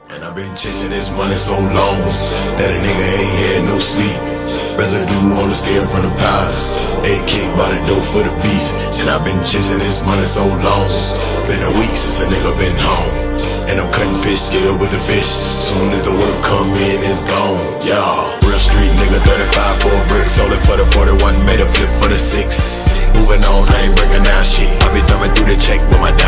And I've been chasing this money so long that a nigga ain't had no sleep. Residue on the stair from the palace. AK by the dope for the beef. And I've been chasing this money so long. Been a week since a nigga been home. And I'm cutting fish scale with the fish. Soon as the work come in, it's gone. Yeah, real street nigga, 35 for a brick. Sold it for the 41, made a flip for the 6. Moving on, I ain't breaking down shit. I be thumbing through the check with my